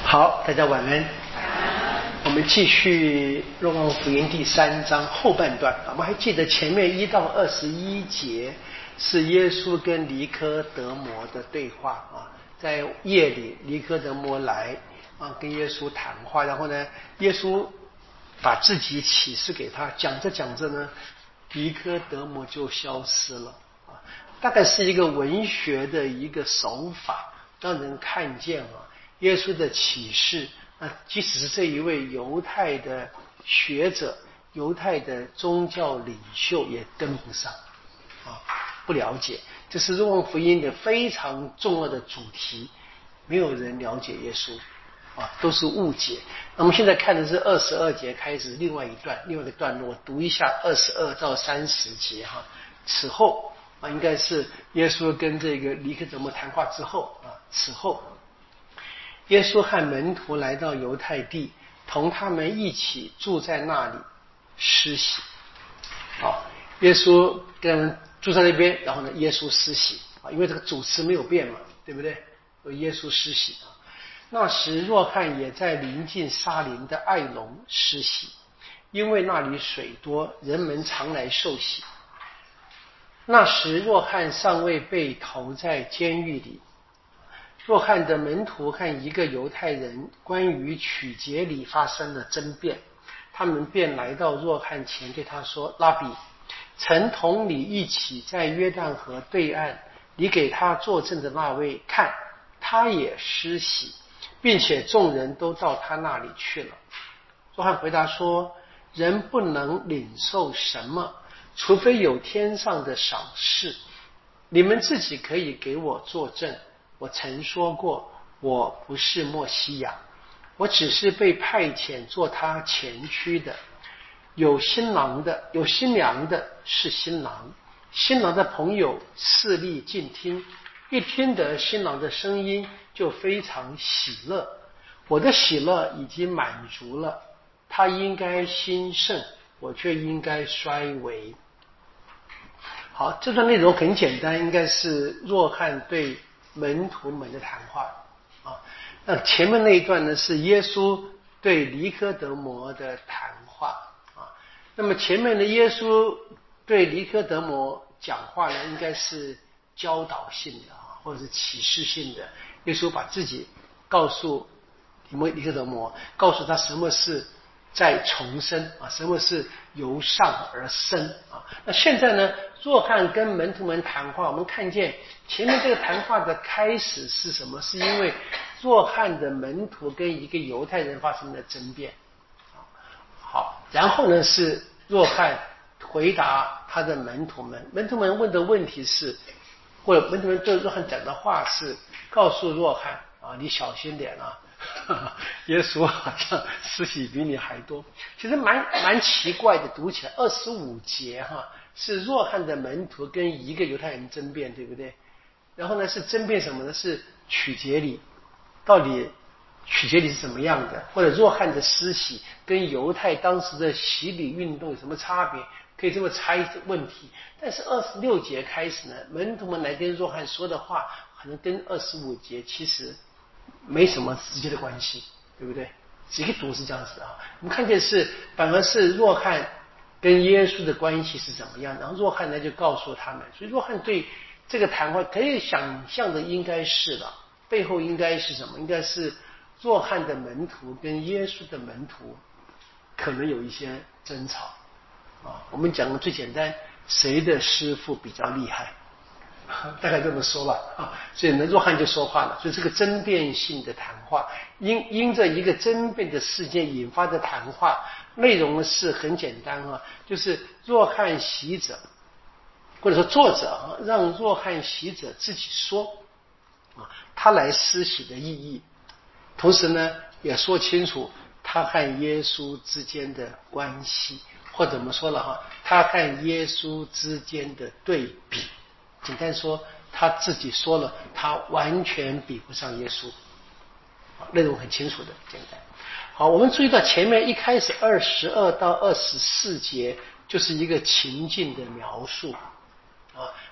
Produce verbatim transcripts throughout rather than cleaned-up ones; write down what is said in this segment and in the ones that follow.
好，大家晚安。我们继续《若望福音》第三章后半段。我们还记得前面一到二十一节是耶稣跟尼科德摩的对话啊，在夜里尼科德摩来啊跟耶稣谈话，然后呢，耶稣把自己启示给他，讲着讲着呢，尼科德摩就消失了啊，大概是一个文学的一个手法，让人看见啊。耶稣的启示，那即使是这一位犹太的学者、犹太的宗教领袖也跟不上啊，不了解。这是若望福音的非常重要的主题，没有人了解耶稣啊，都是误解。那么现在看的是二十二节开始另外一段，另外一个段落，我读一下二十二到三十节哈。此后啊，应该是耶稣跟这个尼科德摩谈话之后啊，此后。耶稣和门徒来到犹太地，同他们一起住在那里施洗。好，耶稣跟他们住在那边，然后呢，耶稣施洗啊，因为这个主词没有变嘛，对不对？有耶稣施洗啊。那时若翰也在临近沙林的艾隆施洗，因为那里水多，人们常来受洗。那时若翰尚未被投在监狱里。若翰的门徒和一个犹太人关于取节礼发生了争辩，他们便来到若翰前对他说：拉比，曾同你一起在约旦河对岸，你给他作证的那位，看，他也施洗，并且众人都到他那里去了。若翰回答说：人不能领受什么，除非有天上的赏赐。你们自己可以给我作证，我曾说过，我不是默西亚，我只是被派遣做他前驱的。有新郎的，有新娘的是新郎，新郎的朋友侍立静听，一听得新郎的声音就非常喜乐。我的喜乐已经满足了，他应该兴盛，我却应该衰微。好，这段内容很简单，应该是若翰对门徒们的谈话啊。那前面那一段呢，是耶稣对尼科德摩的谈话啊。那么前面的耶稣对尼科德摩讲话呢，应该是教导性的啊，或者是启示性的。耶稣把自己告诉尼科德摩，告诉他什么是再重生啊，什么是由上而生啊？那现在呢，若翰跟门徒们谈话，我们看见前面这个谈话的开始是什么？是因为若翰的门徒跟一个犹太人发生了争辩。好，然后呢是若翰回答他的门徒们，门徒们问的问题是，或者门徒们对若翰讲的话是，告诉若翰啊，你小心点啊。耶稣好像施洗比你还多，其实蛮蛮奇怪的。读起来二十五节哈，是若翰的门徒跟一个犹太人争辩，对不对？然后呢是争辩什么呢？是取节礼，到底取节礼是怎么样的？或者若翰的施洗跟犹太当时的洗礼运动有什么差别？可以这么猜问题。但是二十六节开始呢，门徒们来跟若翰说的话，可能跟二十五节其实没什么直接的关系，对不对？直接读是这样子啊。我们看见是反而是若翰跟耶稣的关系是怎么样，然后若翰呢就告诉他们，所以若翰对这个谈话可以想象的应该是了，背后应该是什么？应该是若翰的门徒跟耶稣的门徒可能有一些争吵啊。我们讲的最简单，谁的师傅比较厉害？大概这么说吧啊，所以呢，若翰就说话了。所以这个争辩性的谈话，因因着一个争辩的事件引发的谈话，内容呢是很简单啊，就是若翰洗者，或者说作者啊，让若翰洗者自己说啊，他来施洗的意义，同时呢也说清楚他和耶稣之间的关系，或者我们说了哈，他和耶稣之间的对比。简单说，他自己说了，他完全比不上耶稣，内容很清楚的，简单。好，我们注意到前面一开始二十二到二十四节就是一个情境的描述啊，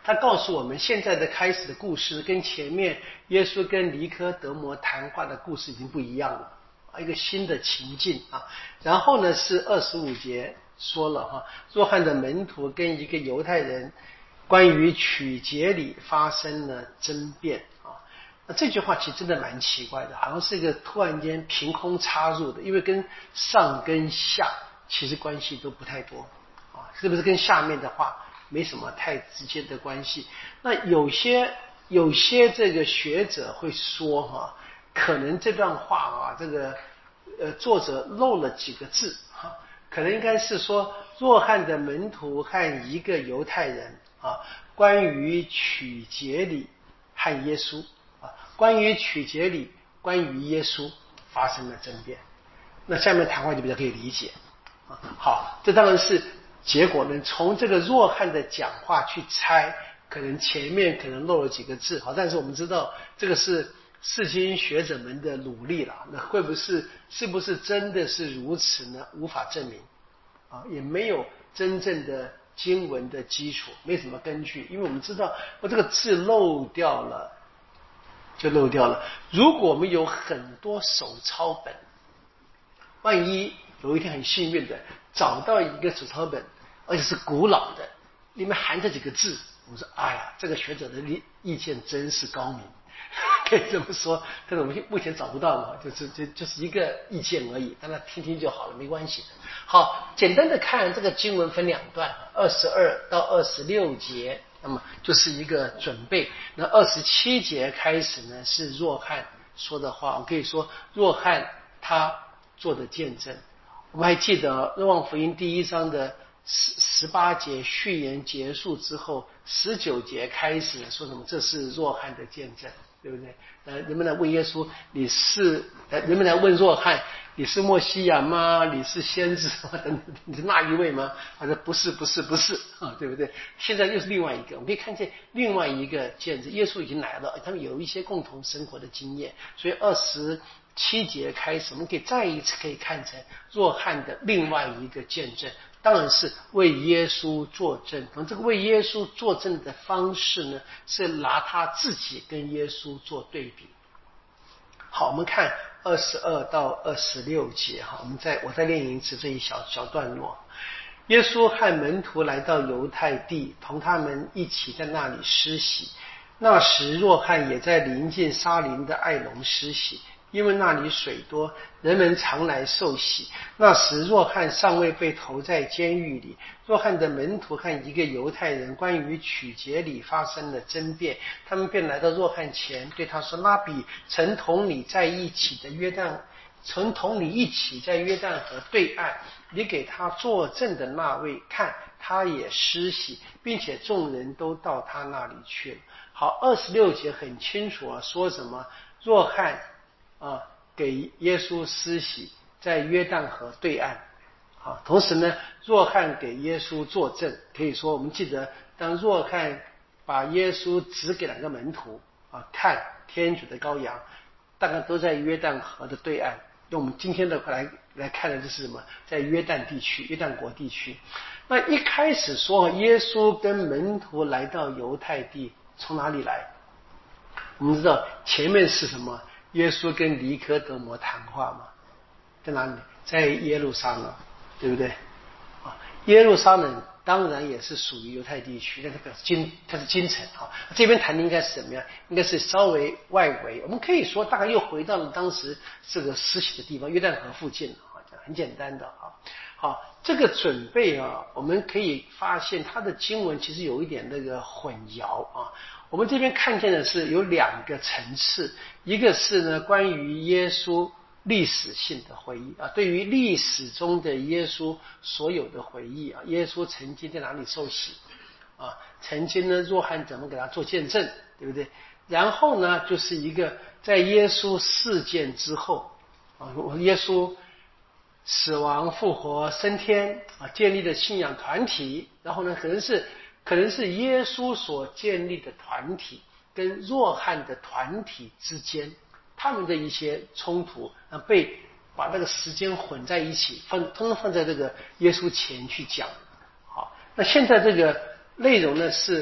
他告诉我们现在的开始的故事跟前面耶稣跟尼科德摩谈话的故事已经不一样了，一个新的情境啊。然后呢是二十五节说了哈，若翰的门徒跟一个犹太人关于取节礼发生了争辩啊。那这句话其实真的蛮奇怪的，好像是一个突然间凭空插入的，因为跟上跟下其实关系都不太多啊，是不是跟下面的话没什么太直接的关系？那有些有些这个学者会说哈，可能这段话啊，这个呃作者漏了几个字哈，可能应该是说若翰的门徒和一个犹太人啊，关于取节礼和耶稣啊，关于取节礼，关于耶稣发生了争辩。那下面谈话就比较可以理解啊。好，这当然是结果呢，从这个若翰的讲话去猜，可能前面可能漏了几个字，好，但是我们知道这个是世经学者们的努力了，那会不会是不是真的是如此呢？无法证明啊，也没有真正的经文的基础，没什么根据，因为我们知道我这个字漏掉了就漏掉了。如果我们有很多手抄本，万一有一天很幸运的找到一个手抄本，而且是古老的，里面含这几个字，我们说哎呀，这个学者的意见真是高明，可以这么说。但是我们目前找不到嘛，就是就就是一个意见而已，大家听听就好了，没关系的。好，简单的看这个经文分两段，二十二到二十六节，那么就是一个准备。那二十七节开始呢，是若翰说的话，我可以说若翰他做的见证。我们还记得《若望福音》第一章的十十八节序言结束之后，十九节开始说什么？这是若翰的见证，对不对？呃，人们来问耶稣，你是呃，人们来问若翰，你是默西亚吗？你是先知吗？等等，你是那一位吗？他说不是，不是，不是啊，对不对？现在又是另外一个，我们可以看见另外一个见证，耶稣已经来了，他们有一些共同生活的经验，所以二十七节开始，我们可以再一次可以看成若翰的另外一个见证，当然是为耶稣作证。从这个为耶稣作证的方式呢，是拿他自己跟耶稣做对比。好，我们看二十二到二十六节哈，我们再我再念一次这一小小段落。耶稣和门徒来到犹太地，同他们一起在那里施洗。那时若翰也在临近沙林的艾隆施洗，因为那里水多，人们常来受洗。那时若翰尚未被投在监狱里，若翰的门徒和一个犹太人关于取节礼发生了争辩，他们便来到若翰前，对他说：拉比，曾同你在一起的约旦曾同你一起在约旦河对岸，你给他作证的那位，看他也施洗，并且众人都到他那里去了。好，二十六节很清楚啊，说什么？若翰啊，给耶稣施洗在约旦河对岸。好，同时呢，若翰给耶稣作证，可以说我们记得，当若翰把耶稣指给两个门徒啊，看天主的羔羊，大概都在约旦河的对岸。用我们今天的来来看的就是什么？在约旦地区，约旦国地区。那一开始说耶稣跟门徒来到犹太地，从哪里来？我们知道前面是什么？耶稣跟尼科德摩谈话嘛，在哪里？在耶路撒冷，对不对？啊，耶路撒冷当然也是属于犹太地区，但是它是京，它是京城啊。这边谈的应该是怎么样？应该是稍微外围。我们可以说，大概又回到了当时这个施洗的地方，约旦河附近啊，很简单的啊。好，这个准备啊，我们可以发现它的经文其实有一点那个混淆啊。我们这边看见的是有两个层次，一个是呢关于耶稣历史性的回忆啊，对于历史中的耶稣所有的回忆啊，耶稣曾经在哪里受洗啊？曾经呢，若翰怎么给他做见证，对不对？然后呢，就是一个在耶稣事件之后啊，耶稣死亡、复活、升天啊，建立的信仰团体，然后呢，可能是可能是耶稣所建立的团体跟若翰的团体之间，他们的一些冲突啊，被把那个时间混在一起，放通通放在这个耶稣前去讲。好，那现在这个内容呢是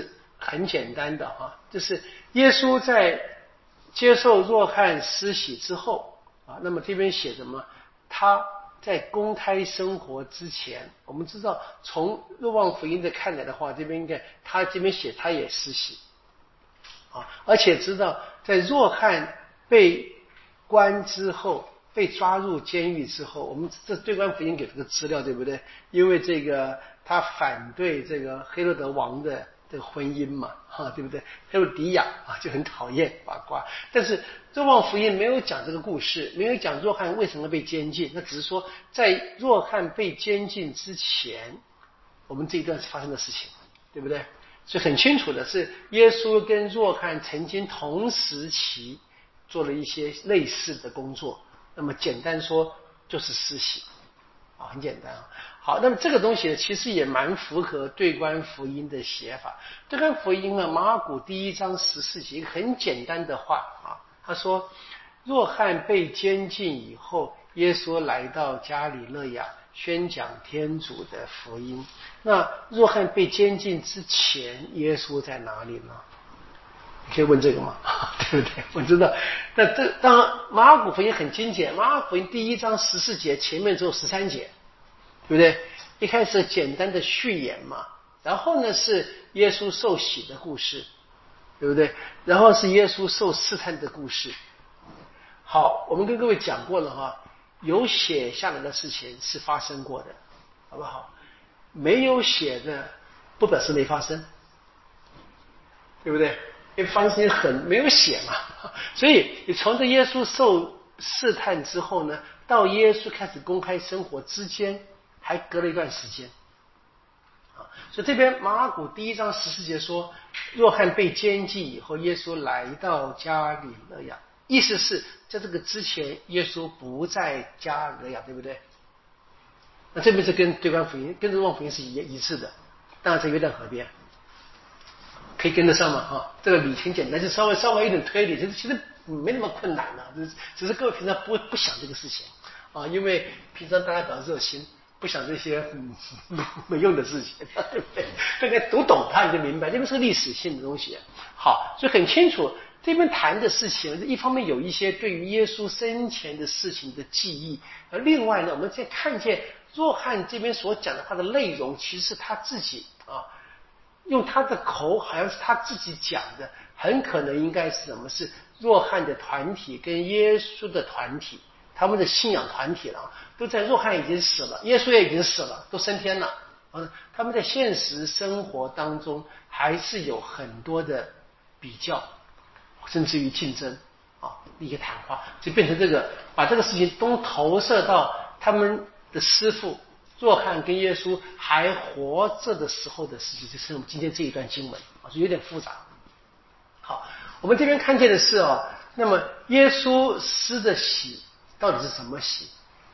很简单的啊，就是耶稣在接受若翰施洗之后啊，那么这边写什么？他在公开生活之前，我们知道从若望福音的看来的话，这边应该他这边写他也施洗啊，而且知道在若翰被关之后，被抓入监狱之后，我们这对官福音给这个资料，对不对？因为这个他反对这个黑罗德王的这个婚姻嘛，哈、啊，对不对？黑罗迪亚啊就很讨厌八卦，但是若望福音没有讲这个故事，没有讲若翰为什么被监禁，那只是说在若翰被监禁之前，我们这一段发生的事情，对不对？所以很清楚的是，耶稣跟若翰曾经同时期做了一些类似的工作。那么简单说就是施洗啊，很简单啊。好，那么这个东西呢，其实也蛮符合对观福音的写法。对观福音呢，马尔谷第一章十四节，一个很简单的话啊，他说：若翰被监禁以后，耶稣来到加里肋亚，宣讲天主的福音。那若翰被监禁之前，耶稣在哪里呢？你可以问这个吗？对不对？我知道。那这当然，马尔谷福音很精简。马尔谷福音第一章十四节前面只有十三节，对不对？一开始简单的序言嘛，然后呢是耶稣受洗的故事，对不对？然后是耶稣受试探的故事。好，我们跟各位讲过了哈，有写下来的事情是发生过的，好不好？没有写的不表示没发生，对不对？因为发生很没有写嘛，所以你从这耶稣受试探之后呢，到耶稣开始公开生活之间，还隔了一段时间啊。所以这边马尔谷第一章十四节说，若翰被监禁以后，耶稣来到加里肋亚，意思是在这个之前，耶稣不在加里肋亚，对不对？那这边是跟对观福音、跟若望福音是一一致的，当然在约旦河边。可以跟得上吗？哈，这个理挺简单，就稍微稍微有点推理，其实其实没那么困难的，只是只是各位平常不不想这个事情啊，因为平常大家比较热心，不想这些嗯没没用的事情，对不对？大概读懂它你就明白，这个是个历史性的东西。好，所以很清楚这边谈的事情，一方面有一些对于耶稣生前的事情的记忆，而另外呢，我们在看见若翰这边所讲的他的内容，其实是他自己啊。用他的口好像是他自己讲的，很可能应该是什么？是若翰的团体跟耶稣的团体，他们的信仰团体了，都在若翰已经死了，耶稣也已经死了，都升天了。他们在现实生活当中还是有很多的比较，甚至于竞争啊，一些谈话，就变成这个，把这个事情都投射到他们的师父。若翰跟耶稣还活着的时候的事情，就是我们今天这一段经文啊，所以有点复杂。好，我们这边看见的是哦，那么耶稣施的洗到底是什么洗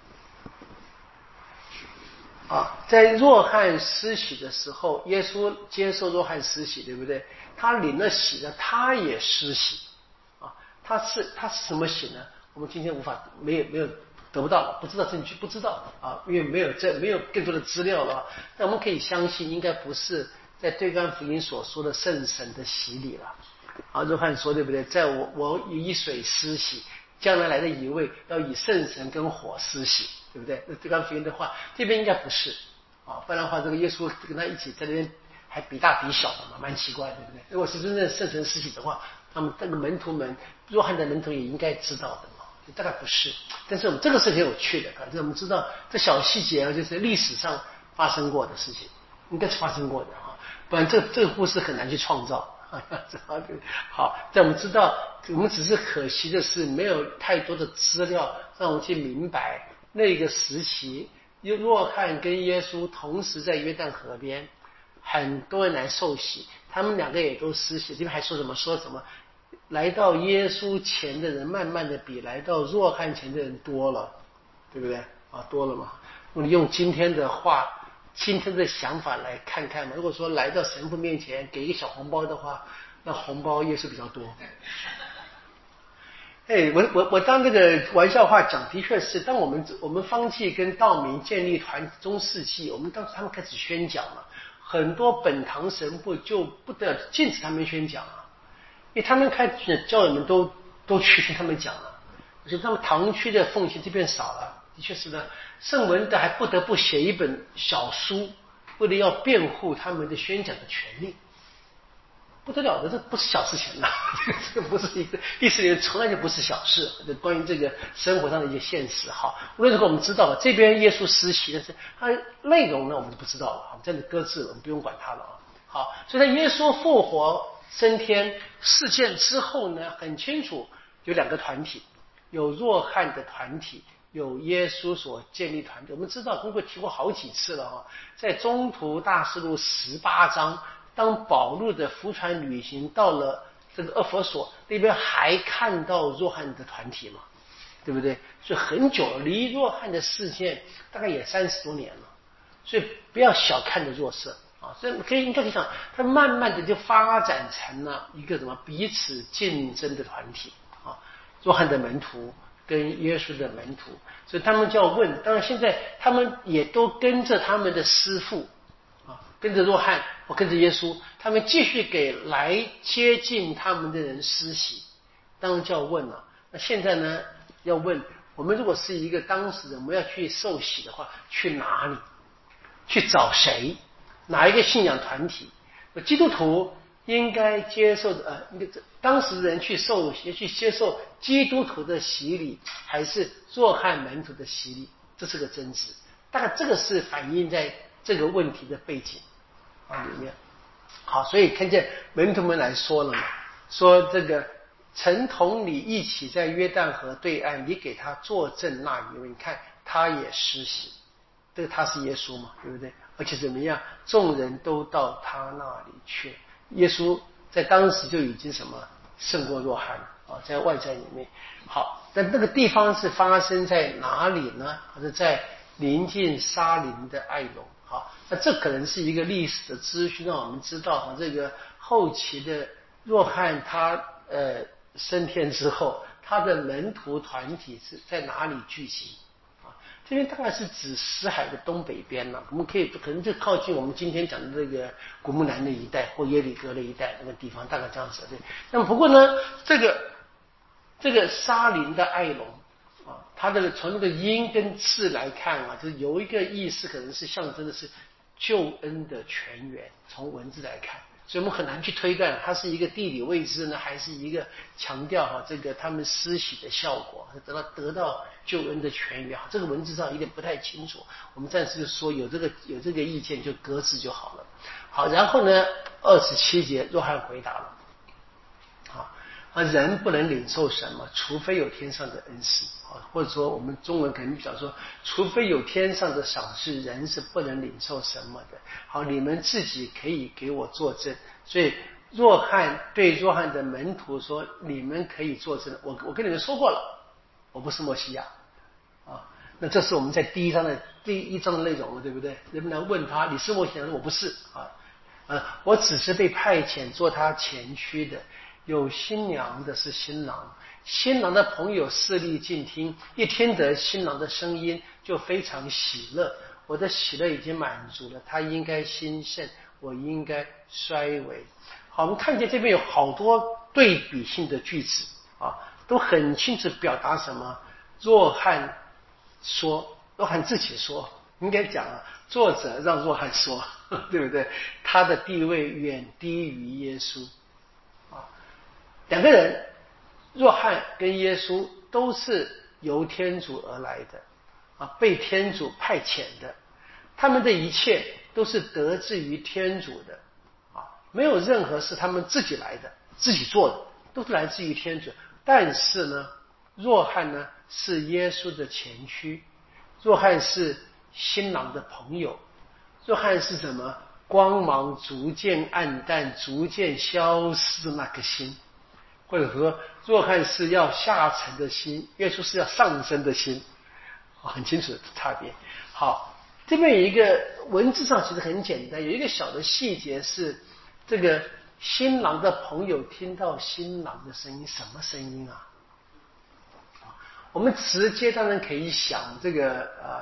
啊？在若翰施洗的时候，耶稣接受若翰施洗，对不对？他领了洗呢，他也施洗啊。他是他是什么洗呢？我们今天无法没有没有。得不到，不知道证据，不知道啊，因为没有这没有更多的资料了。但我们可以相信，应该不是在对观福音所说的圣神的洗礼了。啊，若翰说对不对？在我我以水施洗，将来来的一位要以圣神跟火施洗，对不对？那对观福音的话，这边应该不是啊，不然的话，这个耶稣跟他一起在那边还比大比小的嘛，蛮奇怪，对不对？如果是真正圣神施洗的话，那么这个门徒们，若翰的门徒也应该知道的嘛。大概不是，但是我们这个是很有趣的，反正我们知道这小细节啊，就是历史上发生过的事情，应该是发生过的啊，不然这这个故事很难去创造。好，在我们知道，我们只是可惜的是没有太多的资料让我们去明白那个时期，若翰跟耶稣同时在约旦河边，很多人来受洗，他们两个也都施洗，这边还说什么说什么。来到耶稣前的人，慢慢的比来到若翰前的人多了，对不对啊？多了嘛。我们用今天的话、今天的想法来看看嘛。如果说来到神父面前给一个小红包的话，那红包耶稣比较多。哎，我我我当这个玩笑话讲，的确是，当我们我们方济跟道明建立团中世纪，我们当时他们开始宣讲了。 很多本堂神父就不得禁止他们宣讲啊，因为他们开始教友们都都去听他们讲了，所以他们堂区的奉献就变少了。的确是呢，圣文德还不得不写一本小书，为了要辩护他们的宣讲的权利。不得了的，这不是小事情呐，这个不是一个历史里面从来就不是小事。关于这个生活上的一些现实，好，无论如何我们知道了，这边耶稣施洗，但是它内容呢我们就不知道了，我们这样的搁置了，我们不用管它了啊。好，所以在耶稣复活升天事件之后呢，很清楚有两个团体，有若翰的团体，有耶稣所建立团体。我们知道，通过提过好几次了啊，在中途大事录十八章。当保禄的福传旅行到了这个厄弗所那边，还看到若翰的团体嘛，对不对？所以很久了，离若翰的事件大概也三十多年了，所以不要小看的弱色啊。所以可以应该可以讲，它慢慢的就发展成了一个什么彼此竞争的团体啊。若翰的门徒跟耶稣的门徒，所以他们就要问，当然现在他们也都跟着他们的师父。跟着若翰或跟着耶稣，他们继续给来接近他们的人施洗，当然就要问了。那现在呢，要问我们如果是一个当事人，我们要去受洗的话，去哪里？去找谁？哪一个信仰团体？基督徒应该接受的呃，当时人去受洗，去接受基督徒的洗礼，还是若翰门徒的洗礼？这是个争执。大概这个是反映在这个问题的背景啊里面。好，所以看见门徒们来说了嘛，说这个曾同你一起在约旦河对岸，你给他作证那一位，你看他也施洗，这个他是耶稣嘛，对不对？而且怎么样，众人都到他那里去，耶稣在当时就已经什么胜过若翰啊，在外在里面。好，但那个地方是发生在哪里呢？或者在临近沙林的艾隆。好，那这可能是一个历史的资讯，让我们知道这个后期的若翰他呃升天之后，他的门徒团体是在哪里聚集啊？这边大概是指死海的东北边了，我们可以可能就靠近我们今天讲的这个古木兰那一带或耶里哥那一带那个地方，大概这样子。对，那么不过呢，这个这个沙林的艾隆。啊，它的从那个音跟字来看啊，就是有一个意思，可能是象征的是救恩的泉源。从文字来看，所以我们很难去推断它是一个地理位置呢，还是一个强调哈、啊、这个他们施洗的效果，得到得到救恩的泉源。这个文字上有点不太清楚，我们暂时就说有这个有这个意见就搁置就好了。好，然后呢，二十七节若翰回答了。啊，人不能领受什么，除非有天上的恩赐啊，或者说我们中文可能讲说，除非有天上的赏赐，人是不能领受什么的。好，你们自己可以给我作证。所以若翰对若翰的门徒说：“你们可以作证，我我跟你们说过了，我不是默西亚啊。”那这是我们在第一章的第一章的内容了，对不对？人们来问他：“你是默西亚？”我不是啊，呃，我只是被派遣做他前驱的。有新娘的是新郎，新郎的朋友视力静听，一听得新郎的声音就非常喜乐。我的喜乐已经满足了，他应该兴盛，我应该衰微。好，我们看见这边有好多对比性的句子啊，都很清楚表达什么。若翰说，若翰自己说，应该讲啊，作者让若翰说，对不对？他的地位远低于耶稣。两个人，若翰跟耶稣都是由天主而来的啊，被天主派遣的，他们的一切都是得自于天主的啊，没有任何是他们自己来的、自己做的，都是来自于天主。但是呢，若翰呢是耶稣的前驱，若翰是新郎的朋友，若翰是什么？光芒逐渐暗淡、逐渐消失的那颗星。或者说若翰是要下沉的心，耶稣是要上升的心，很清楚的差别。好，这边有一个文字上其实很简单，有一个小的细节是这个新郎的朋友听到新郎的声音，什么声音啊？我们直接当然可以想这个呃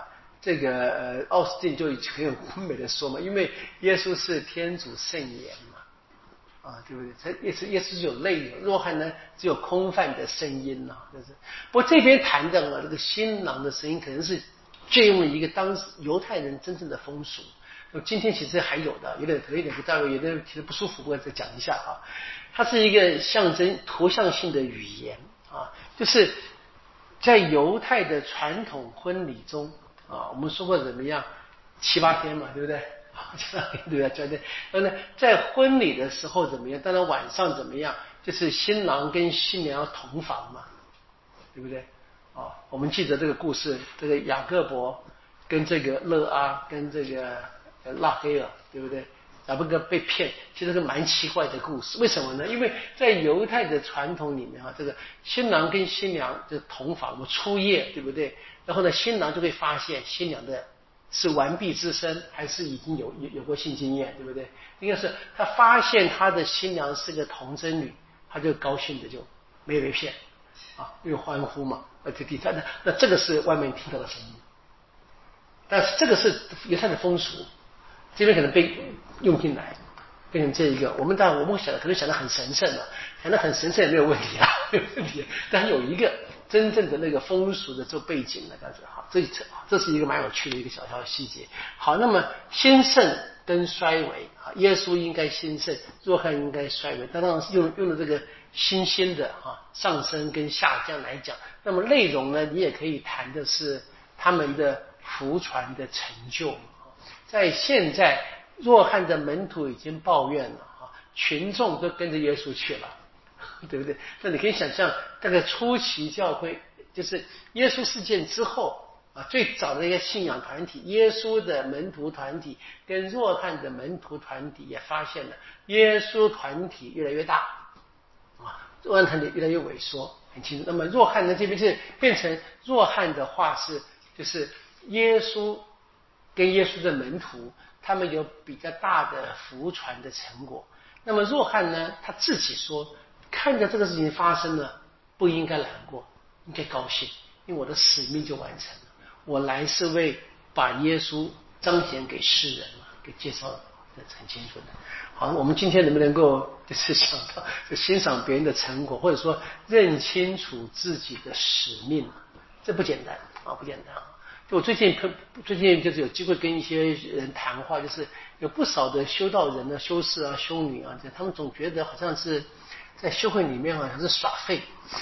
这个呃奥斯汀就很有很美的说嘛，因为耶稣是天主圣言嘛，啊，对不对？他耶稣耶稣是有内容，若翰呢只有空泛的声音呐、啊，就是。不过这边谈的呢，这个新郎的声音可能是借用了一个当时犹太人真正的风俗。今天其实还有的，有点可能有点不到位，有点其实不舒服，我再讲一下啊。它是一个象征图像性的语言啊，就是在犹太的传统婚礼中啊，我们说过怎么样，七八天嘛，对不对？七八天对吧？对不对？然后呢，在婚礼的时候怎么样？当然晚上怎么样？就是新郎跟新娘要同房嘛，对不对？啊，我们记得这个故事，这个雅各伯跟这个勒阿跟这个拉黑尔，对不对？雅各伯被骗，其实是蛮奇怪的故事。为什么呢？因为在犹太的传统里面啊，这个新郎跟新娘就同房，初夜，对不对？然后呢，新郎就会发现新娘的是完璧之身，还是已经有有有过性经验，对不对？应该是他发现他的新娘是个童贞女，他就高兴的就没有被骗啊，又欢呼嘛。而且第三呢，那这个是外面听到的声音，但是这个是犹太的风俗。这边可能被用进来，变成这一个，我们当然我们想的可能想的很神圣了，想的很神圣也没有问题啊，没有问题。但是有一个真正的那个风俗的这背景呢，这样子好，这这是一个蛮有趣的一个小小的细节。好，那么兴盛跟衰微啊，耶稣应该兴盛，若翰应该衰微，当然是用用的这个新兴的啊上升跟下降来讲。那么内容呢，你也可以谈的是他们的福传的成就。在现在，若翰的门徒已经抱怨了啊，群众都跟着耶稣去了，对不对？那你可以想象，这个初期教会，就是耶稣事件之后啊，最早的一个信仰团体，耶稣的门徒团体跟若翰的门徒团体也发现了，耶稣团体越来越大啊，若翰团体越来越萎缩，很清楚。那么若翰呢，这边是变成若翰的话是，就是耶稣跟耶稣的门徒，他们有比较大的福传的成果。那么若翰呢，他自己说，看着这个事情发生了，不应该难过，应该高兴，因为我的使命就完成了。我来是为把耶稣彰显给世人嘛，给介绍的很清楚的。好，我们今天能不能够就是想到，就欣赏别人的成果，或者说认清楚自己的使命，这不简单啊，不简单啊。就我最近最近就是有机会跟一些人谈话，就是有不少的修道人呢、修士啊、修女啊，他们总觉得好像是在修会里面好像是耍废，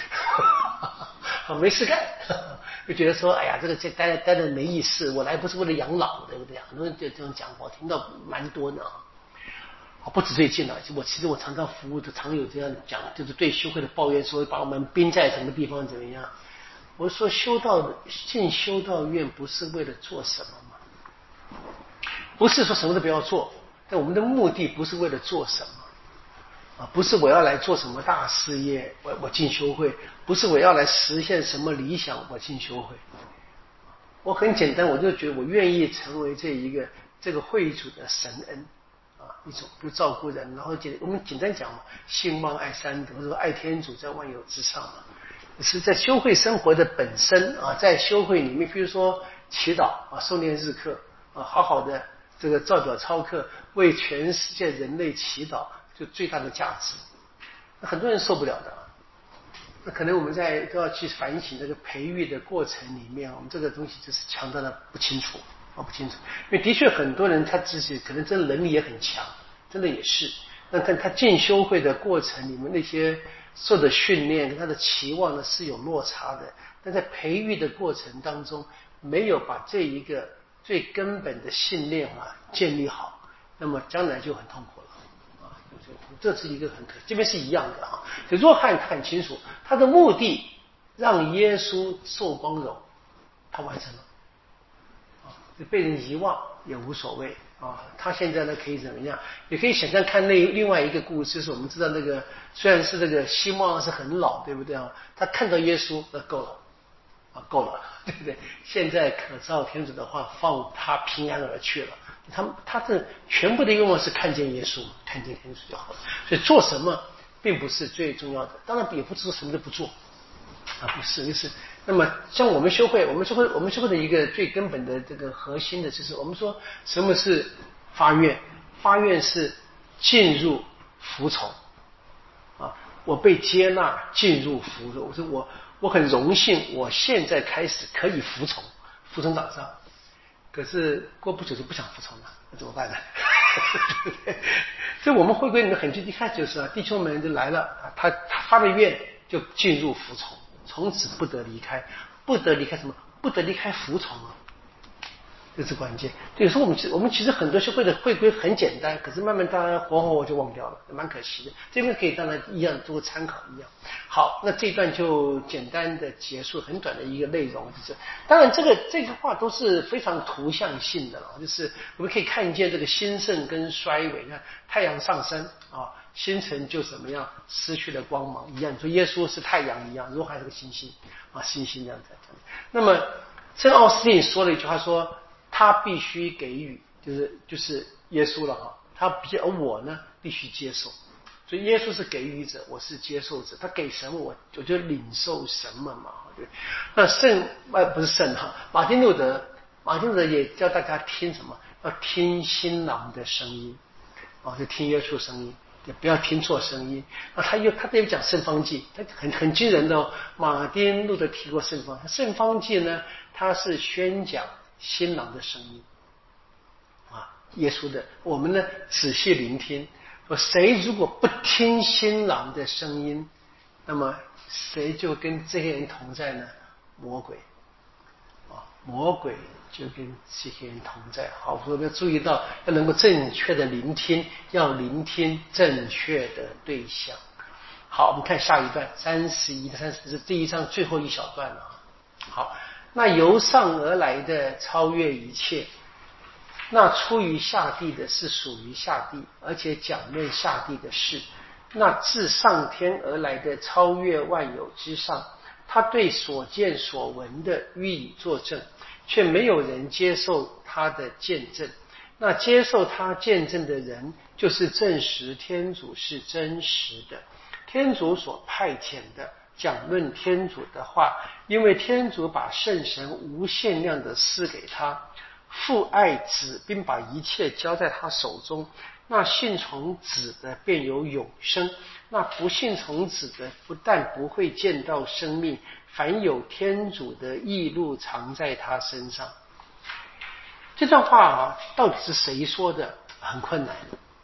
没事干，就觉得说，哎呀，这个这待待的没意思，我来不是为了养老，对不对？很多人就这样讲，我听到蛮多的啊。不止最近了，我其实我常常服务的，常有这样讲，就是对修会的抱怨，说把我们逼在什么地方怎么样。我说修道进修道院不是为了做什么吗？不是说什么都不要做，但我们的目的不是为了做什么啊，不是我要来做什么大事业，我我进修会，不是我要来实现什么理想，我进修会。我很简单，我就觉得我愿意成为这一个这个会主的神恩啊，一种就照顾人，然后简我们简单讲嘛，信望爱三德，或者说爱天主在万有之上嘛。是在修会生活的本身啊，在修会里面，比如说祈祷啊、诵念日课啊，好好的这个照表操课，为全世界人类祈祷，就最大的价值。那很多人受不了的，那可能我们在都要去反省这个培育的过程里面，我们这个东西就是强调的不清楚啊，不清楚。因为的确很多人他自己可能真的能力也很强，真的也是，那但他进修会的过程里面那些受的训练跟他的期望呢是有落差的，但在培育的过程当中没有把这一个最根本的信念啊建立好，那么将来就很痛苦了啊！这是一个很可，这边是一样的啊。所以若翰他很清楚，他的目的让耶稣受光荣，他完成了啊，被人遗忘也无所谓。啊，他现在呢可以怎么样？也可以想象看那另外一个故事，就是我们知道那个虽然是这个希望是很老，对不对啊？他看到耶稣，那够了啊，够了，对不对？现在可照天主的话，放他平安而去了。他他这全部的愿望是看见耶稣，看见天主就好了。所以做什么并不是最重要的，当然也不是说什么都不做。 啊，不是，就是。那么像我们修会，我们修会，我们修会的一个最根本的这个核心的就是，我们说什么是发愿？发愿是进入服从啊，我被接纳，进入服从。我说我我很荣幸，我现在开始可以服从，服从长上。可是过不久就不想服从了，那怎么办呢？所以我们会规里面很一开始就是啊，弟兄们就来了，他他发了愿就进入服从。从此不得离开，不得离开什么？不得离开服从啊，这是关键。有时候我们我们其实很多学会的会规很简单，可是慢慢大家活活我就忘掉了，蛮可惜的。这边可以当然一样做个参考一样。好，那这一段就简单的结束，很短的一个内容，就是当然这个这个话都是非常图像性的了，就是我们可以看见这个兴盛跟衰微，你看太阳上升啊。星辰就怎么样失去了光芒一样，你说耶稣是太阳一样，如果还是个星星啊，星星这样子。那么圣奥斯定说了一句话说，他必须给予，就是就是耶稣了哈，他比而我呢必须接受，所以耶稣是给予者，我是接受者，他给什么我我就领受什么嘛，对。那圣呃不是圣哈，马丁路德，马丁路德也教大家听什么，要听新郎的声音啊，就听耶稣声音。也不要听错声音啊！他又他这里讲圣方济，他很很惊人的哦。马丁路德提过圣方，圣方济呢，他是宣讲新郎的声音啊，耶稣的。我们呢仔细聆听，说谁如果不听新郎的声音，那么谁就跟这些人同在呢？魔鬼啊，魔鬼就跟这些人同在。好，我们要注意到，要能够正确的聆听，要聆听正确的对象。好，我们看下一段，三十一到三十是这一章最后一小段了。好，那由上而来的超越一切，那出于下地的是属于下地，而且讲论下地的事。那自上天而来的超越万有之上，他对所见所闻的予以作证，却没有人接受他的见证。那接受他见证的人，就是证实天主是真实的，天主所派遣的，讲论天主的话，因为天主把圣神无限量的赐给他，父爱子，并把一切交在他手中。那信从子的便有永生，那不信从子的不但不会见到生命，反有天主的义路藏在他身上。这段话啊，到底是谁说的？很困难。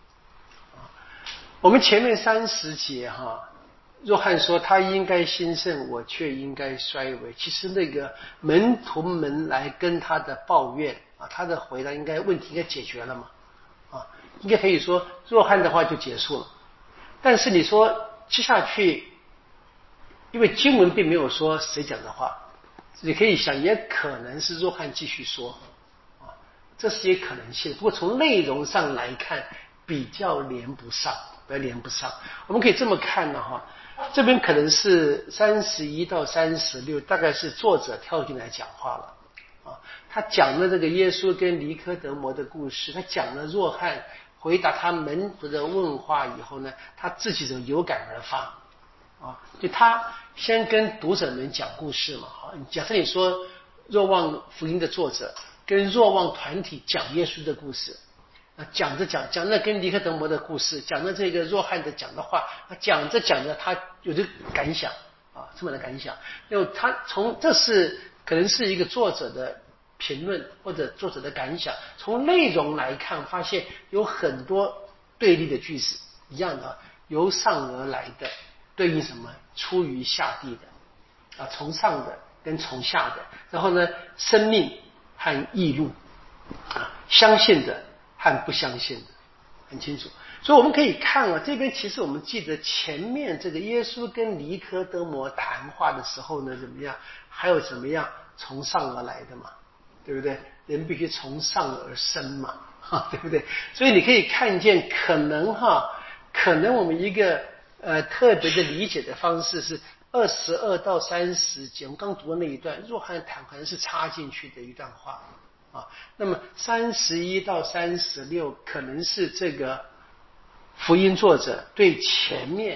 我们前面三十节哈，若翰说他应该兴盛，我却应该衰微。其实那个门徒们来跟他的抱怨啊，他的回答应该问题应该解决了嘛？啊，应该可以说若翰的话就结束了。但是你说接下去，因为经文并没有说谁讲的话，你可以想，也可能是若翰继续说啊，这是也可能性。不过从内容上来看，比较连不上，比较连不上。我们可以这么看呢哈，这边可能是三十一到三十六，大概是作者跳进来讲话了。啊，他讲了这个耶稣跟尼科德摩的故事，他讲了若翰回答他门徒的问话以后呢，他自己就有感而发啊，就他先跟读者们讲故事嘛。啊，假设你说若望福音的作者跟若望团体讲耶稣的故事，啊，讲着讲讲着跟尼科德摩的故事，讲着这个若翰的讲的话，讲着讲着他有着感想啊，这么的感想，因为他从这是。可能是一个作者的评论或者作者的感想，从内容来看，发现有很多对立的句子，一样的，由上而来的对应什么？出于下地的啊，从上的跟从下的，然后呢，生命和义路啊，相信的和不相信的，很清楚。所以我们可以看啊，这边其实我们记得前面这个耶稣跟尼科德摩谈话的时候呢，怎么样？还有怎么样从上而来的嘛，对不对？人必须从上而生嘛，哈，对不对？所以你可以看见，可能哈，可能我们一个呃特别的理解的方式是二十二到三十节，我们刚读的那一段，若翰谈可能是插进去的一段话啊。那么三十一到三十六可能是这个福音作者对前面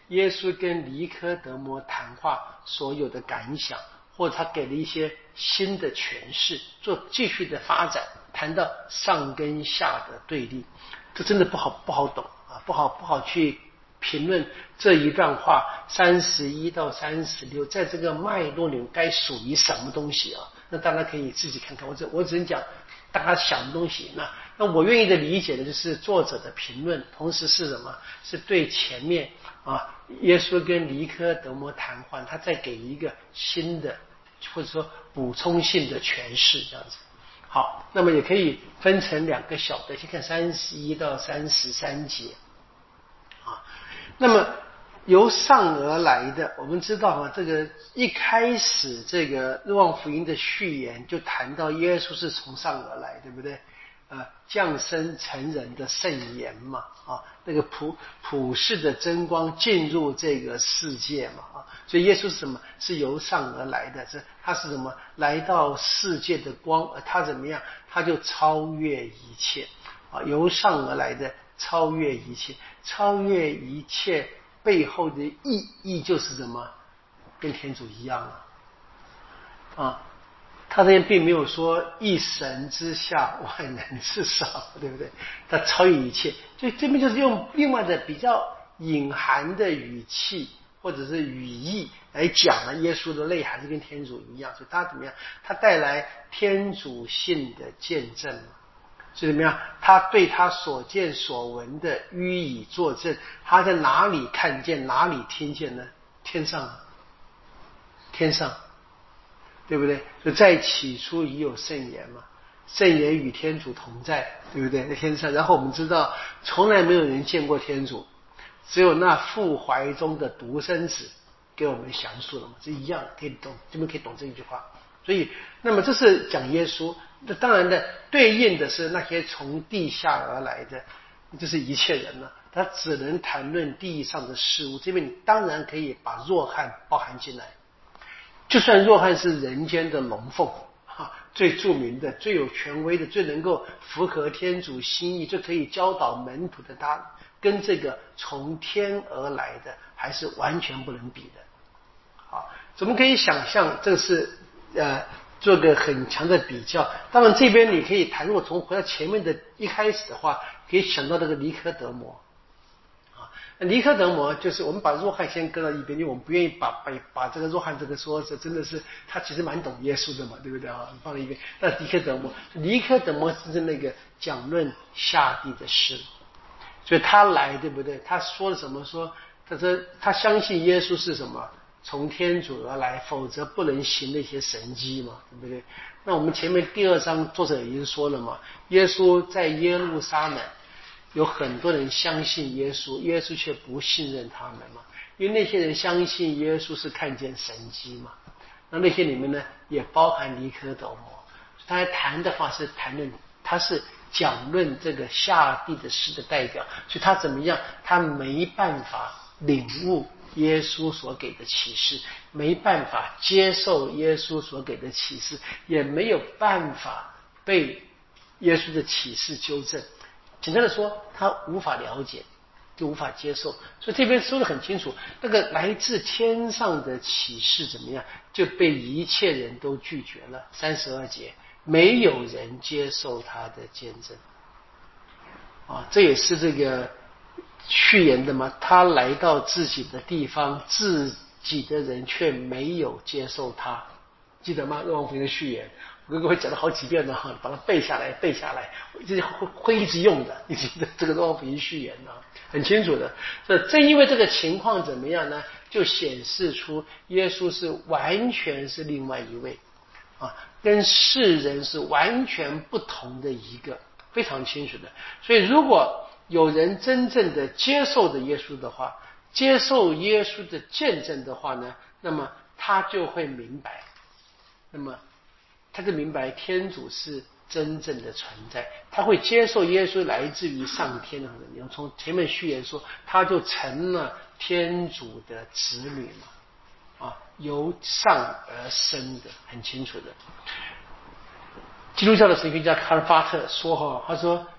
耶稣跟尼科德摩谈话所有的感想，或者他给了一些新的诠释，做继续的发展，谈到上跟下的对立，这真的不好不好懂啊，不好不好去评论这一段话三十一到三十六，在这个脉络里该属于什么东西啊？那大家可以自己看看，我只我只能讲大家想的东西。那那我愿意的理解的就是作者的评论，同时是什么？是对前面啊耶稣跟尼科德摩谈话，他再给一个新的或者说补充性的诠释，这样子。好，那么也可以分成两个小的，先看三十一到三十三节啊。那么由上而来的，我们知道啊，这个一开始这个若望福音的序言就谈到耶稣是从上而来，对不对？呃，降生成人的圣言嘛，啊，那个普普世的真光进入这个世界嘛，啊，所以耶稣是什么？是由上而来的，这他是什么？来到世界的光，他怎么样？他就超越一切，啊，由上而来的，超越一切，超越一切背后的意义就是什么？跟天主一样啊，啊。他这边并没有说一神之下万人之上，对不对？他超越一切，所以这边就是用另外的比较隐含的语气或者是语义来讲了耶稣的内涵是跟天主一样，所以他怎么样？他带来天主性的见证嘛，所以怎么样？他对他所见所闻的予以作证，他在哪里看见哪里听见呢？天上，天上。对不对？就在起初已有圣言嘛，圣言与天主同在，对不对？在天上。然后我们知道，从来没有人见过天主，只有那父怀中的独生子给我们详述了嘛，这一样可以懂，这边可以懂这一句话。所以，那么这是讲耶稣，那当然的对应的是那些从地下而来的，就是一切人了。他只能谈论地上的事物，这边你当然可以把若翰包含进来。就算若翰是人间的龙凤，哈，最著名的、最有权威的、最能够符合天主心意、最可以教导门徒的，他跟这个从天而来的还是完全不能比的。好，怎么可以想象这是呃做个很强的比较？当然这边你可以谈，如果从回到前面的一开始的话，可以想到这个尼科德摩。尼科德摩就是我们把若翰先搁到一边，因为我们不愿意把把把这个若翰这个说是真的是他其实蛮懂耶稣的嘛，对不对啊？放在一边。那尼科德摩，尼科德摩是那个讲论下地的事，所以他来，对不对？他说了什么？说他说他相信耶稣是什么？从天主而来，否则不能行那些神迹嘛，对不对？那我们前面第二章作者已经说了嘛，耶稣在耶路撒冷。有很多人相信耶稣，耶稣却不信任他们嘛，因为那些人相信耶稣是看见神迹嘛。那那些里面呢，也包含尼科德摩。他谈的话是谈论，他是讲论这个下地的事的代表，所以他怎么样？他没办法领悟耶稣所给的启示，没办法接受耶稣所给的启示，也没有办法被耶稣的启示纠正。简单的说，他无法了解，就无法接受。所以这边说得很清楚，那个来自天上的启示怎么样，就被一切人都拒绝了。三十二节，没有人接受他的见证。啊，这也是这个序言的嘛。他来到自己的地方，自己的人却没有接受他，记得吗？若望福音的序言。我跟各位讲了好几遍了，把它背下来，背下来，这会会一直用的，一直这个若望福音序言啊，很清楚的。这正因为这个情况怎么样呢？就显示出耶稣是完全是另外一位啊，跟世人是完全不同的一个，非常清楚的。所以，如果有人真正的接受的耶稣的话，接受耶稣的见证的话呢，那么他就会明白，那么。他就明白天主是真正的存在，他会接受耶稣来自于上天的能力。从前面序言说，他就成了天主的子女嘛，啊，由上而生的，很清楚的。基督教的神学家卡尔法特说哈，他说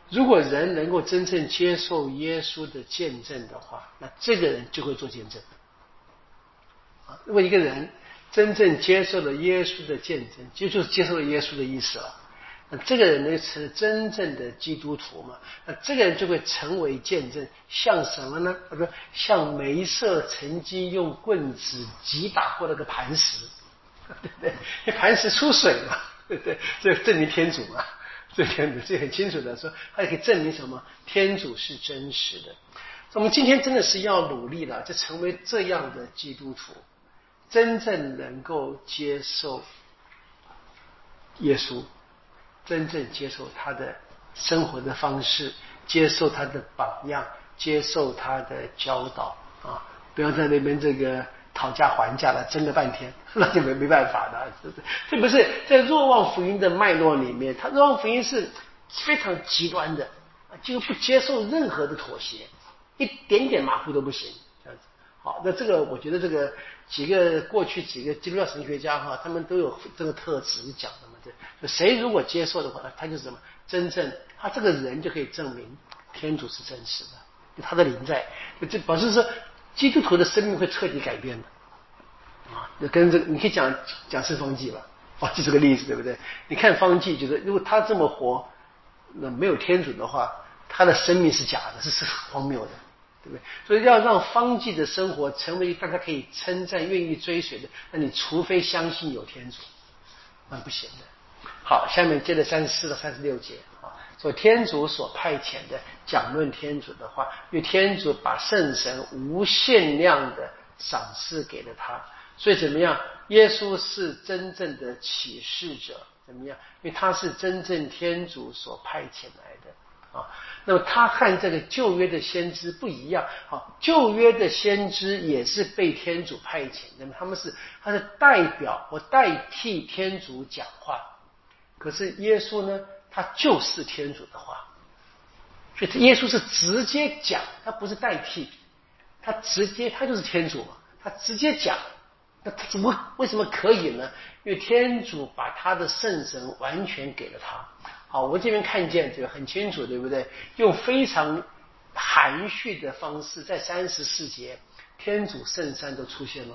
如果人能够真正接受耶稣的见证的话，那这个人就会做见证。啊，如果一个人真正接受了耶稣的见证，就就是接受了耶稣的意思了。那这个人呢是真正的基督徒嘛？那这个人就会成为见证，像什么呢？他说像梅瑟曾经用棍子击打过那个磐石，对不对？因为磐石出水嘛，对不对？这证明天主嘛，这天主这很清楚的说，他可以证明什么？天主是真实的。我们今天真的是要努力了，就成为这样的基督徒，真正能够接受耶稣。真正接受他的生活的方式，接受他的榜样，接受他的教导啊！不要在那边这个讨价还价了，争了半天，那就没没办法的。这不是在若望福音的脉络里面，他若望福音是非常极端的，就不接受任何的妥协，一点点马虎都不行，这样子。好，那这个我觉得这个几个过去几个基督教神学家哈，他们都有这个特质讲的嘛。就谁如果接受的话，他就是什么？真正他这个人就可以证明天主是真实的，就他的灵在，就表示说基督徒的生命会彻底改变的啊！就跟这个你可以讲讲是方济吧，方济这个例子对不对？你看方济，觉得如果他这么活，那没有天主的话，他的生命是假的，是是荒谬的。对不对？所以要让方济的生活成为大家可以称赞、愿意追随的，那你除非相信有天主，那不行的。好，下面接着三十四到三十六节啊，说天主所派遣的讲论天主的话，因为天主把圣神无限量的赏赐给了他，所以怎么样？耶稣是真正的启示者，怎么样？因为他是真正天主所派遣来的啊。那么他和这个旧约的先知不一样，好，旧约的先知也是被天主派遣，那么他们是他是代表或代替天主讲话。可是耶稣呢，他就是天主的话，所以耶稣是直接讲，他不是代替，他直接他就是天主嘛，他直接讲。那他怎么为什么可以呢？因为天主把他的圣神完全给了他。好，我这边看见这个很清楚，对不对？用非常含蓄的方式，在三十四节，天主圣三都出现了，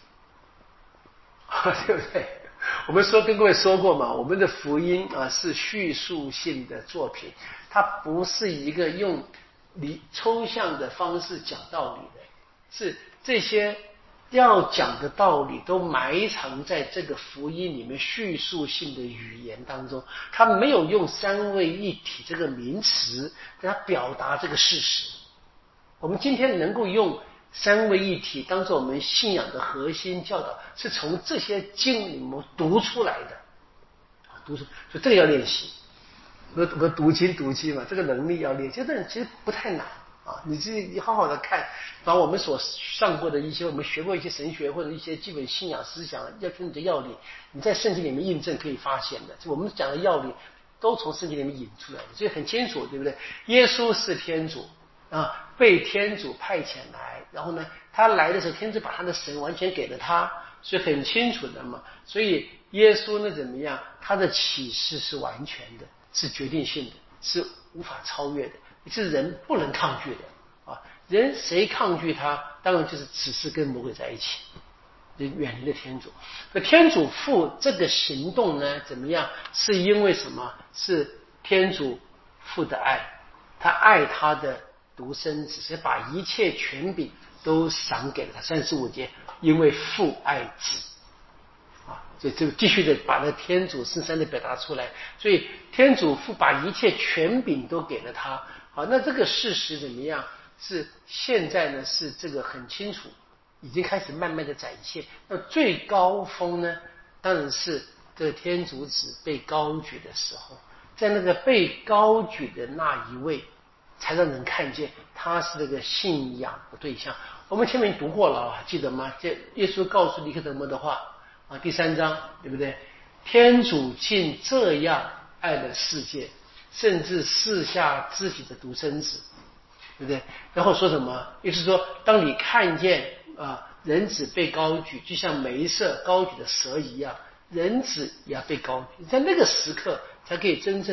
对不对？我们说跟各位说过嘛，我们的福音啊是叙述性的作品，它不是一个用理抽象的方式讲道理的，是这些要讲的道理都埋藏在这个福音里面叙述性的语言当中，它没有用三位一体这个名词给它表达这个事实。我们今天能够用三位一体当作我们信仰的核心教导，是从这些经里面读出来的，读出，所以这个要练习。我我读经读经嘛，这个能力要练，这个其实不太难啊。你自己好好的看，把我们所上过的一些，我们学过一些神学或者一些基本信仰思想要跟你的要领，你在圣经里面印证可以发现的，就我们讲的要领都从圣经里面引出来的，所以很清楚，对不对？耶稣是天主啊，被天主派遣来，然后呢，他来的时候，天主把他的神完全给了他，所以很清楚的嘛。所以耶稣呢怎么样？他的启示是完全的，是决定性的，是无法超越的，是人不能抗拒的啊！人谁抗拒他，当然就是只是跟魔鬼在一起，就远离了天主。可天主父这个行动呢，怎么样？是因为什么？是天主父的爱，他爱他的独生子，是把一切权柄都赏给了他。三十五节，因为父爱子啊，所以就继续的把那天主圣三的表达出来。所以天主父把一切权柄都给了他。好，那这个事实怎么样？是现在呢？是这个很清楚，已经开始慢慢的展现。那最高峰呢，当然是这个天主子被高举的时候，在那个被高举的那一位，才让人看见他是那个信仰的对象。我们前面读过了啊，记得吗？这耶稣告诉尼科德摩的话啊，第三章，对不对？天主竟这样爱了世界，甚至赐下自己的独生子，对不对？然后说什么？也就是说，当你看见啊人子被高举，就像梅瑟高举的蛇一样，人子也要被高举，在那个时刻才可以真正的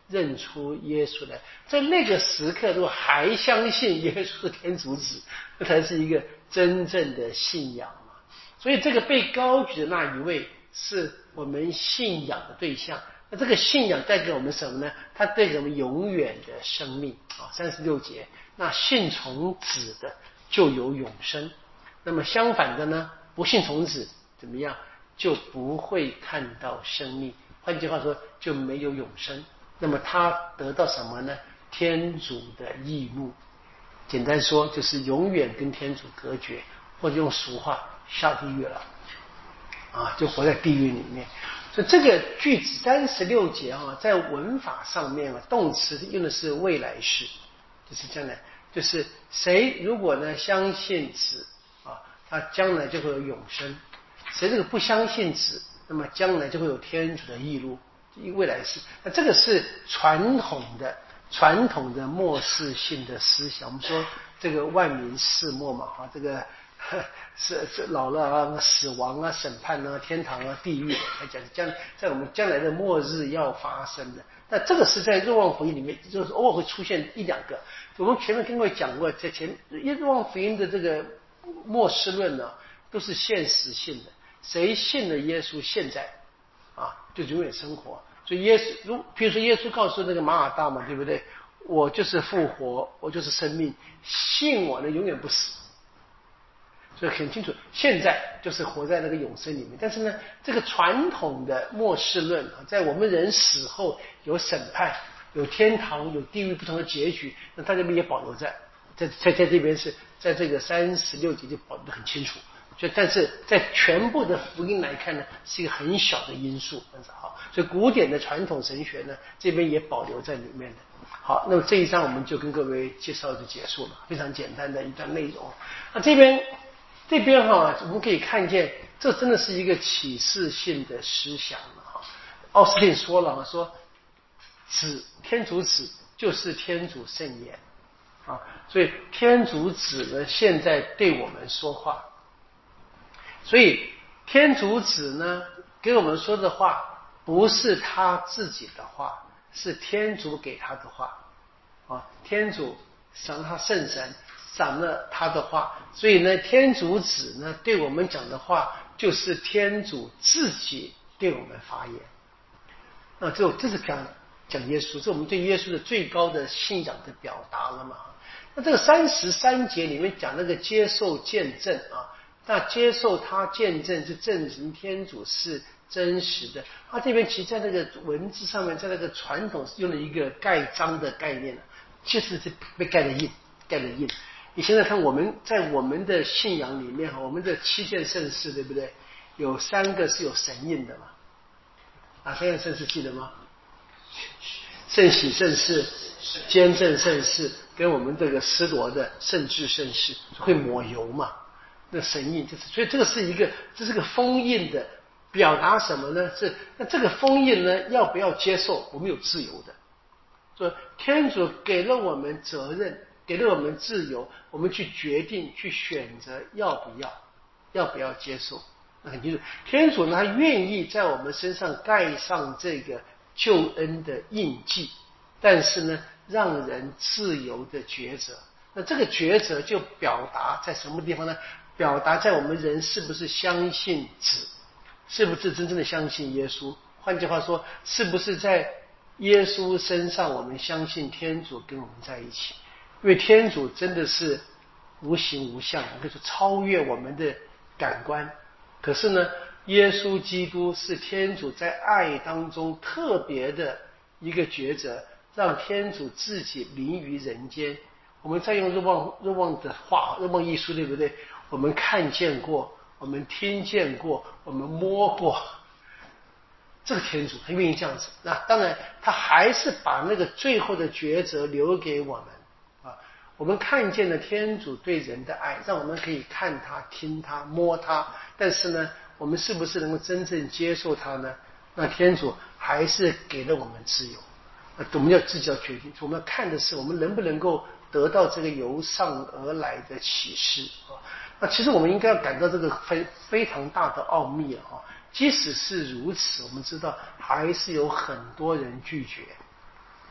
认出耶稣来。在那个时刻，如果还相信耶稣是天主子，那才是一个真正的信仰嘛。所以这个被高举的那一位是我们信仰的对象。那这个信仰带给我们什么呢？它带给我们永远的生命啊。三十六节，那信从子的就有永生。那么相反的呢，不信从子怎么样？就不会看到生命。换句话说，就没有永生。那么他得到什么呢？天主的义怒。简单说，就是永远跟天主隔绝，或者用俗话，下地狱了啊，就活在地狱里面。所以这个句子三十六节啊，在文法上面啊，动词用的是未来式，就是将来，就是谁如果呢相信子啊，他将来就会有永生；谁这个不相信子，那么将来就会有天主的义怒，未来式。那这个是传统的传统的末世性的思想。我们说这个万民世末嘛，哈，这个。是是老了啊，死亡啊，审判啊，天堂啊，地狱来讲，将在我们将来的末日要发生的。那这个是在若望福音里面，就是偶尔会出现一两个。我们前面跟各位讲过，在前若望福音的这个末世论呢，都是现实性的。谁信了耶稣，现在啊就永远生活。所以耶稣，如比如说耶稣告诉那个马尔大嘛，对不对？我就是复活，我就是生命，信我的永远不死。所以很清楚，现在就是活在那个永生里面。但是呢，这个传统的末世论啊，在我们人死后有审判、有天堂、有地狱不同的结局，那它这边也保留在在在在这边是在这个三十六节就保留得很清楚。就但是在全部的福音来看呢，是一个很小的因素，这样子好。所以古典的传统神学呢，这边也保留在里面的。好，那么这一章我们就跟各位介绍就结束了，非常简单的一段内容。那这边。这边哈，我们可以看见，这真的是一个启示性的思想了哈。奥斯汀说了，说子天主子就是天主圣言啊，所以天主子呢现在对我们说话，所以天主子呢给我们说的话不是他自己的话，是天主给他的话啊，天主赏他圣神。赏了他的话，所以呢，天主子呢对我们讲的话，就是天主自己对我们发言。那这这是讲讲耶稣，这是我们对耶稣的最高的信仰的表达了嘛？那这个三十三节里面讲那个接受见证啊，那接受他见证是证明天主是真实的。他这边其实在那个文字上面，在那个传统用了一个盖章的概念，其实是被盖了印，盖了印。你现在看我们在我们的信仰里面，我们的七件圣事，对不对？有三个是有神印的嘛？哪三件圣事记得吗？圣喜圣事、坚正圣事，跟我们这个施罗的圣至圣事，会抹油嘛？那神印就是，所以这个是一个，这是个封印的，表达什么呢？是那这个封印呢，要不要接受？我们有自由的，所以天主给了我们责任。给了我们自由，我们去决定、去选择要不要、要不要接受。那很清楚，天主呢，他愿意在我们身上盖上这个救恩的印记，但是呢，让人自由的抉择。那这个抉择就表达在什么地方呢？表达在我们人是不是相信子，是不是真正的相信耶稣？换句话说，是不是在耶稣身上，我们相信天主跟我们在一起？因为天主真的是无形无相，可以说超越我们的感官。可是呢，耶稣基督是天主在爱当中特别的一个抉择，让天主自己临于人间。我们再用若望若望的话，若望一书，对不对？我们看见过，我们听见过，我们摸过。这个天主他愿意这样子，那当然他还是把那个最后的抉择留给我们。我们看见了天主对人的爱，让我们可以看他、听他、摸他，但是呢，我们是不是能够真正接受他呢？那天主还是给了我们自由，那我们要自己要决定。我们要看的是我们能不能够得到这个由上而来的启示啊。那其实我们应该要感到这个非非常大的奥秘啊。即使是如此，我们知道还是有很多人拒绝。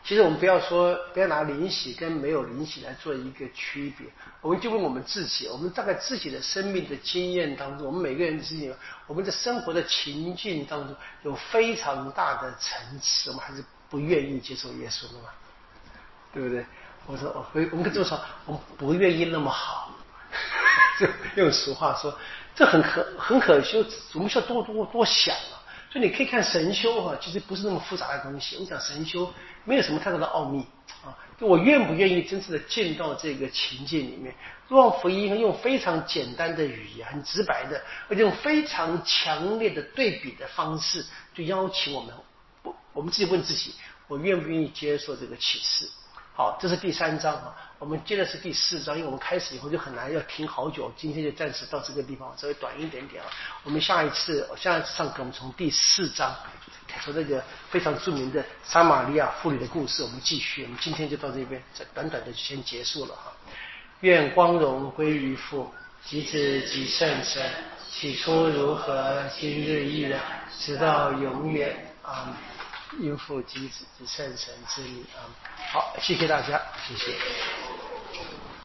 其实我们不要说，不要拿灵洗跟没有灵洗来做一个区别，我们就问我们自己，我们大概自己的生命的经验当中，我们每个人之间，我们的生活的情境当中有非常大的层次，我们还是不愿意接受耶稣的嘛，对不对？我说，我我们这么说，我们不愿意那么好，就用俗话说，这很可很可惜，我们需要多多多想啊。所以你可以看神修哈，其实不是那么复杂的东西。我讲神修没有什么太大的奥秘啊，就我愿不愿意真正的进到这个情境里面？若望福音用非常简单的语言，很直白的，而且用非常强烈的对比的方式，就邀请我们，我们自己问自己，我愿不愿意接受这个启示？好，这是第三章啊，我们接的是第四章，因为我们开始以后就很难要听好久，今天就暂时到这个地方，稍微短一点点啊。我们下一次下一次上课，我们从第四章，从那个非常著名的撒玛利亚妇女的故事，我们继续。我们今天就到这边，短短的就先结束了哈。愿光荣归于父、及子、及圣神，起初如何，今日亦然，直到永远。阿们。因父及子及圣神之名啊！好，谢谢大家，谢谢。